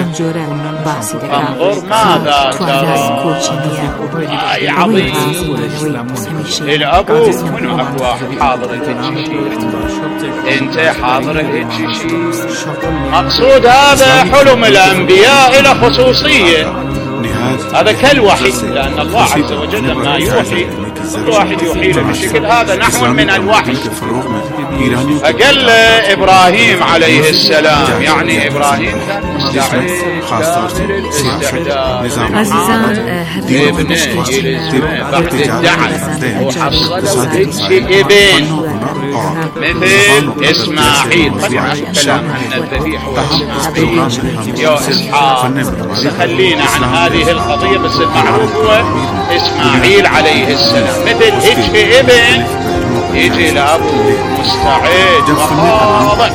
فانظر ماذا ترى. آي عظيم. الأبو منو أبو واحد حاضر الهجشي، انت حاضر الهجشي. مقصود هذا حلم الأنبياء إلى خصوصية، هذا كالوحي، لأن الله عز وجل لما يوحي كل واحد يوحي له بشكل هذا نحو من الوحي. فقال إبراهيم عليه السلام، يعني إبراهيم كان مستعد كامل الاستعداد. ابنه يلزمه بعد الدعم وحصله هيك ابن مثل إسماعيل. طبعا الكلام عن الذبيح وإسماعيل يا إسحاق، خلينا عن هذه القضية، بس المعروف هو إسماعيل عليه السلام. مثل هيك ابن يجي لأبوه مستعد وخاضع.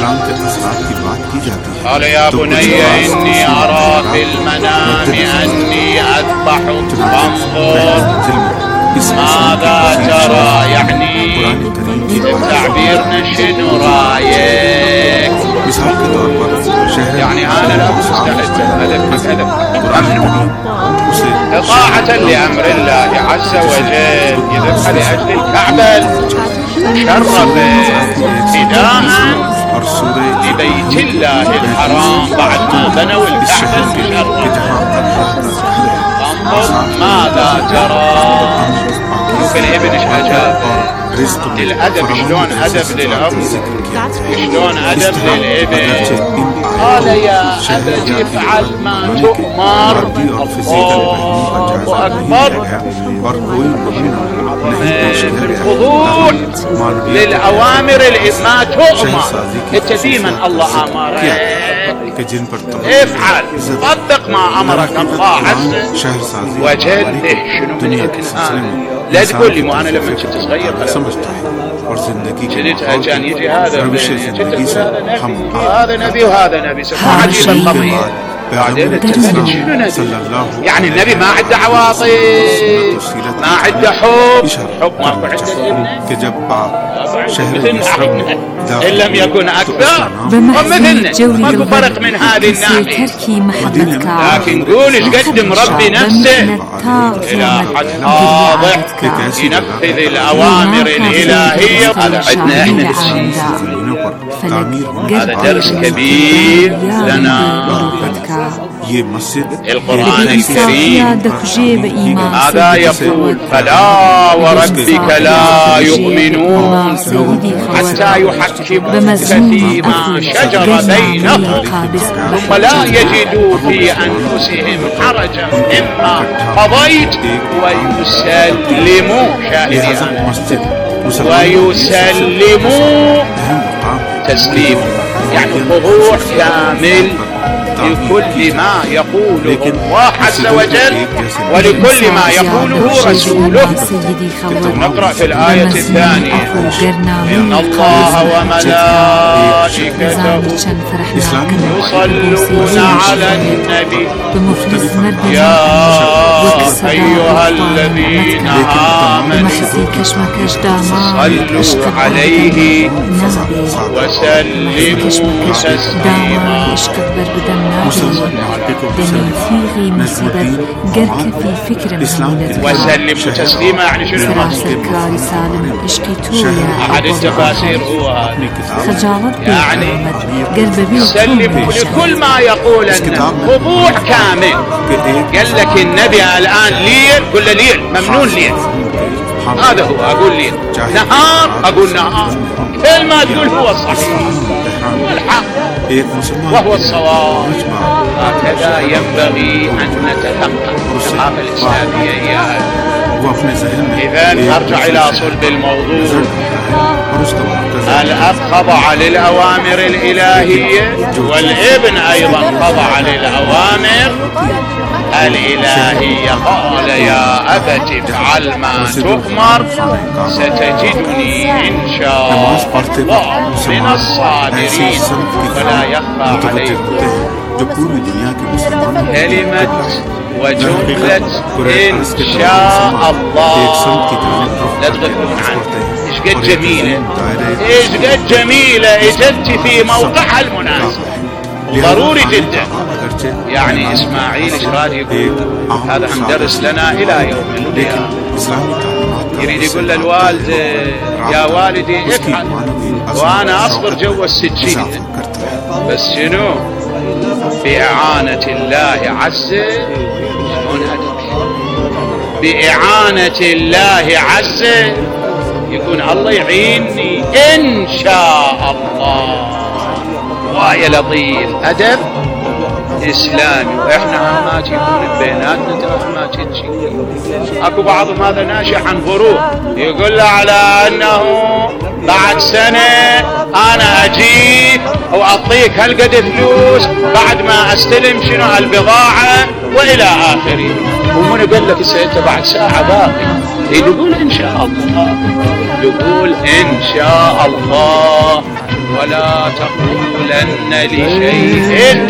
قال يا بني إني أرى في المنام أني أذبحك فانظر ماذا ترى. يعني تعبيرنا شنو رايك؟ يعني أنا لا مستعد هدف هدف ممنوع إطاعة لأمر الله عز وجل. يذبح لأجل الكعبة شرف فداء لبيت الله الحرام بعد ما بنوا الكعبة بشرف. فانظر ماذا ترى. شوف الابن ايش أجاب. الأدب شلون أدب للأب، شلون أدب للابن. قال يا أبت افعل ما تؤمر. الله أكبر. الخضوع للأوامر ما تؤمر. التزيما الله أمرك افعل، طبق ما أمرك الله عز وجل. شنو من الإنسان لا تقول لي. وانا لما كنت صغير كنت كان يجي هذا هذا نبي وهذا نبي. سمع عجيب القضية. بعدين يعني النبي ما عنده عواطف، ما عنده حب. حب ما عنده مثلنا إن لم يكن أكثر ومثلنا. ماكو فرق من هذه الناحية. لكن قول ايش قدم ربي نفسه إلى حد واضح ينفذ الأوامر الإلهية. هذا عندنا احنا الشيء. هذا درس كبير لنا. القرآن الكريم هذا يقول فلا وربك لا يؤمنون حتى يحكموك فيما شجر بينهم ثم لا يجدوا في أنفسهم حرجا مما قضيت ويسلموا شاهدين ويسلموا تسليم، يعني خضوع كامل لكل ما يقوله الله عز وجل ولكل ما يقوله رسوله. نقرأ في الآية الثانية إن الله وملائكته يصلون على النبي يا أيها الذين آمنوا صلوا عليه وسلموا تسليما. وسلموا تسليما يعني شنو أحد التفاسير هو هذا، يعني سلموا لكل ما يقول لنا خضوع كامل. قال لك النبي الآن ليل، كل ليل ممنون ليل، هذا هو أقول ليل، نهار أقول نهار، كل ما تقول هو الصحيح والحق وهو الصواب. هكذا ينبغي أن نتفقه الثقافة الإسلامية. إذن أرجع إلى صلب الموضوع. الأب خضع للأوامر الإلهية والابن أيضا خضع للأوامر الإلهية. قال يا أبت افعل ما تؤمر ستجدني إن شاء الله من الصابرين ولا يخفى عليكم كلمة وجملة إن شاء الله. لا تغفلون عنه. إيش قد جميلة، إيش قد جميلة، إجت في موقعها المناسب ضروري جدا. يعني إسماعيل إيش راد يقول؟ هذا مدرس لنا إلى يوم القيامة. يريد يقول للوالد يا والدي افعل وأنا أصبر جو السجين، بس شنو؟ بإعانة الله عز وجل. بإعانة الله عز يكون الله يعيني إن شاء الله. ويا لطيف أدب إسلامي. وإحنا عمات يكون بيناتنا ترى عمات تجي. أكو بعضهم هذا ناشئ عن غرور يقول له على أنه بعد سنة أنا أجيب وأعطيك هالقد فلوس بعد ما أستلم شنو البضاعة وإلى آخره. ومن يقول لك أنت بعد ساعة باقي. يقول إن شاء الله، يقول إن شاء الله ولا تقولن لشيء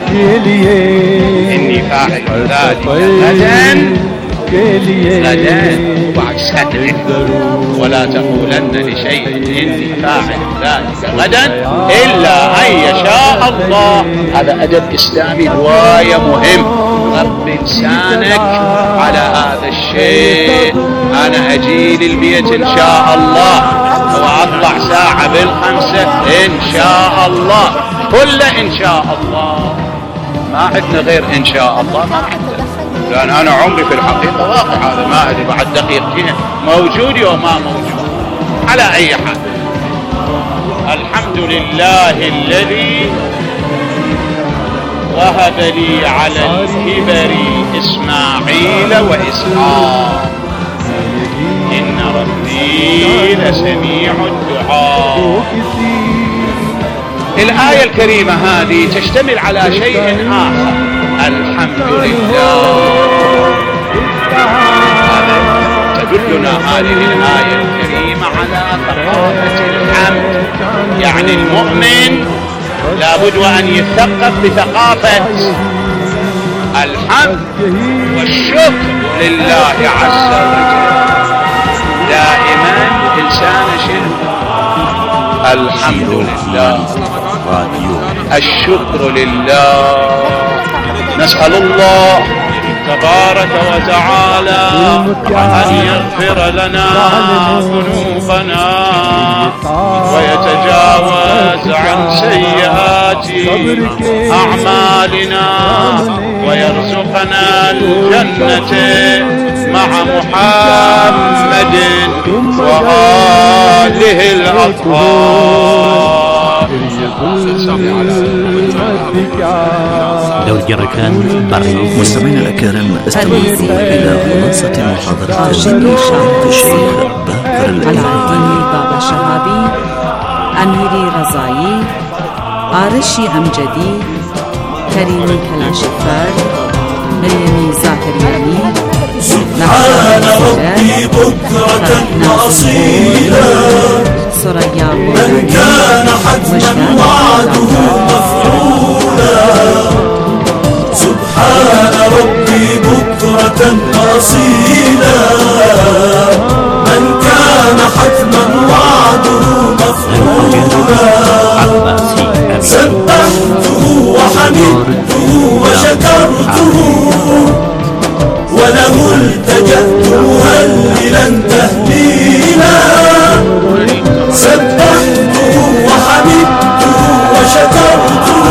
إني فاعل ذلك غدا غدا وبعد سنة. ولا تقولن لشيء إني فاعل ذلك غدا إلا أن يشاء الله. هذا أدب إسلامي غاية مهم. رب لسانك على هذا الشيء. أنا أجي للبيت إن شاء الله وأطلع ساعة بالخمسة إن شاء الله. كل إن شاء الله. ما عندنا غير إن شاء الله، ما عندنا. لأن أنا عمري في الحقيقة واقع هذا ما أدري بعد دقيقتين موجود أو ما موجود. على أي حال الحمد لله الذي وهب لي على الكبر إسماعيل وإسحاق إن ربي لسميع الدعاء. الآية الكريمة هذه تشتمل على شيء آخر. الحمد لله. تدلنا هذه الآية الكريمة على ثقافة الحمد. يعني المؤمن لابد أن يثقف بثقافة الحمد والشكر لله عز وجل. دائما إنسان شنو؟ الحمد لله، الشكر لله. نسأل الله تبارك وتعالى أن يغفر لنا ذنوبنا ويتجاوز عن سيئات أعمالنا ويرزقنا الجنة مع محمد وآله الأطهار. لو الجركان بريء. مستمعينا الأكارم، استمعوا إلى خلاصة محاضرة الشيخ باكر العقيلي بابا شهابي، أميري رضايي، آرشي أمجدي، كريم كلاشفر، مريم زاكرياني. سبحان ربي بكرة وأصيلا من كان حتما وعده مفعولا. سبحان ربي بكرة وأصيلا من كان حتما وعده مفعولا. سبحته وحمدته وشكرته وله التجأت مهللا تهليلا. سبحته وحمدته وشكرته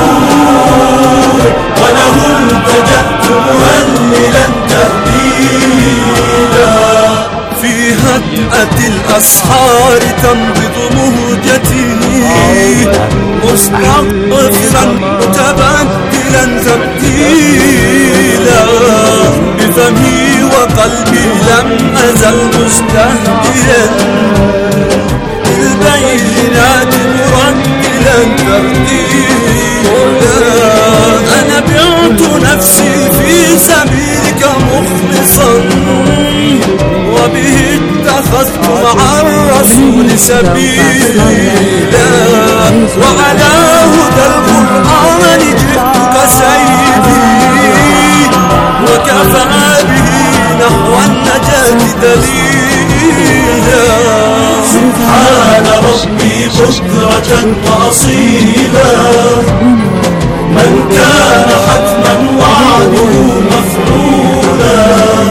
وله التجأت مهللا تهليلا. في هدأة الأسحار تنبض مهجتي مستغفرا متبدلا تبديلا. بفمي وقلبي لم أزل مستهديا بالبينات مرتلا ترتيلا أنا بعت نفسي في سبيلك مخلصا وبه اتخذت مع الرسول سبيلا وعلى هدى القرآن جئتك سيدي وكفى به نحو النجاة دليلا سبحان ربي بكرة وأصيلا من كان حتما وعده مفعولا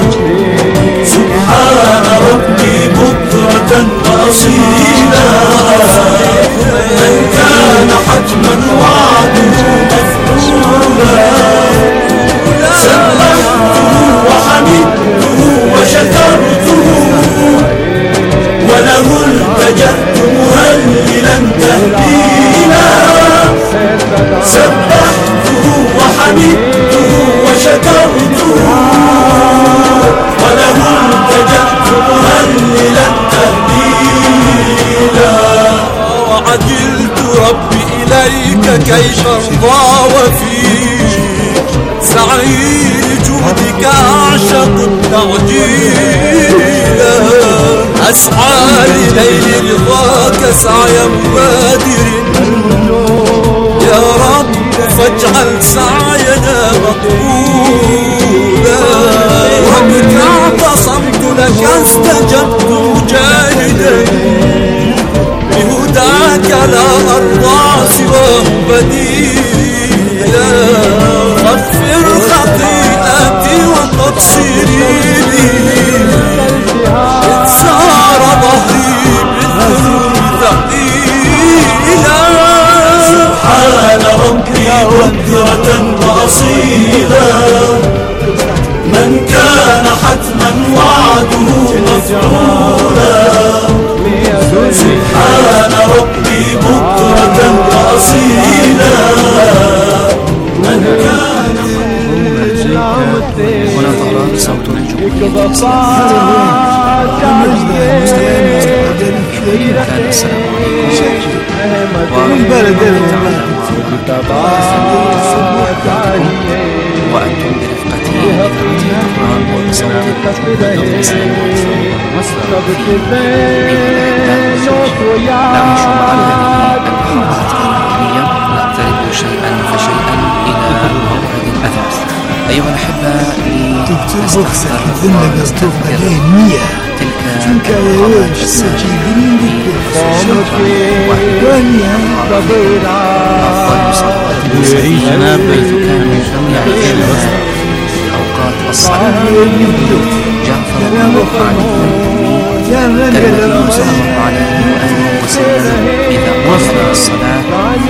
سبحان ربي بكرة وأصيلا من كان حتما وعده مفعولا سبحته وحمدته وشكرته وله التجأت مهللا تهليلا سبحته وحمدته وشكرته وله التجأت مهللا تهليلا وعجلت ربي إليك كي ترضى وفي سعي لجودك أعشق التعجيلا أسعى لليل رضاك سعي مبادر يا رب فاجعل سعينا مقبولا وبك اعتصمت لك استجبت مجاهدا بهداك لا أرضى سواه بديلا غفر خطيئتي وتقصيري إذ سار ظهري بالذنوب ثقيلا سبحان ربي بكرة وأصيلا من كان حتما وعده مفعولا سبحان ربي بكرة وأصيلا من كان هنا طراب صوت الجمهورية كان السلام عليكم وأنتم برفقتي بإذاعة القرآن وبصوت الجمهورية نعيش مع هذه المحاضرة العلمية نقترب شيئا فشيئا إلى موعد الأثر. أيها الأحبة لنستحضر ونستذكر تلك المحاضرات السجيلين أفضل صلوات المسلمين كان أوقات الصلاة جعفر كالذي يسلم على المؤمن وسلم إذا وصل الصلاة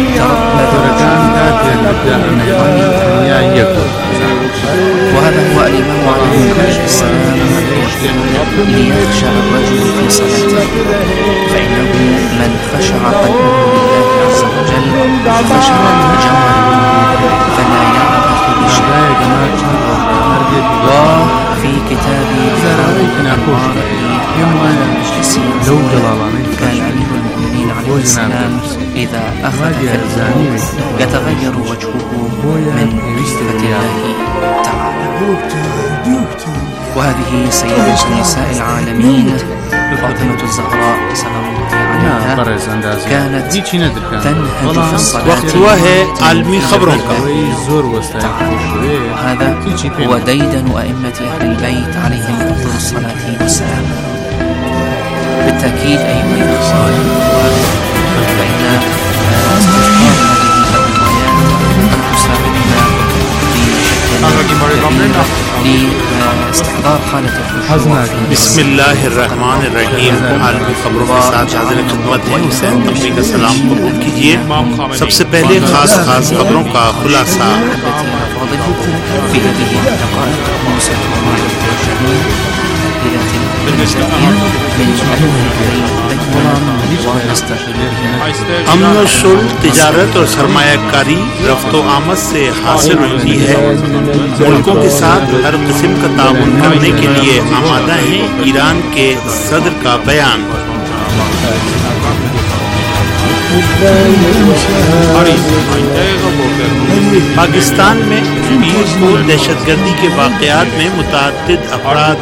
وهذا هو الإمام عليه السلام ليخشع الرجل في صلاته فإنه من خشع قلبه لله عز وجل خشعت جوارحه فلا يعبث بشيء. وفي كتاب الأنوار كان أمير المؤمنين عليه السلام إذا أخذ في الذنوب يتغير وجهه من خفة الله تعالى. وهذه سيدة نساء العالمين فاطمة الزهراء سلام الله عليها كانت تنهج في الصلاة وقتها عالمی خبروں کا. وهذا هو ديدن أئمة أهل البيت عليهم أفضل الصلاة والسلام. بالتأكيد أيها الأخوان فإن استشعار هذه الروايات أن تساعدنا بشكل لاستحضار حالة الخشوع. بسم الله الرحمن الرحیم. عالمی خبروں کے ساتھ حاضر خدمت ہے حسین تمری کا سلام قبول کیجیے. سب سے پہلے خاص خاص خبروں کا خلاصہ. في هذه الدقائق نسأل الله الجميع إلى تلك امن و صلح تجارت اور سرمایہ کاری رفت و آمد سے حاصل ہوتی ہے. ملکوں کے ساتھ ہر قسم کا تعاون کرنے کے لیے آمادہ ہیں. ایران کے صدر کا بیان. پاکستان میں پیر کو دہشت گردی کے واقعات میں متعدد افراد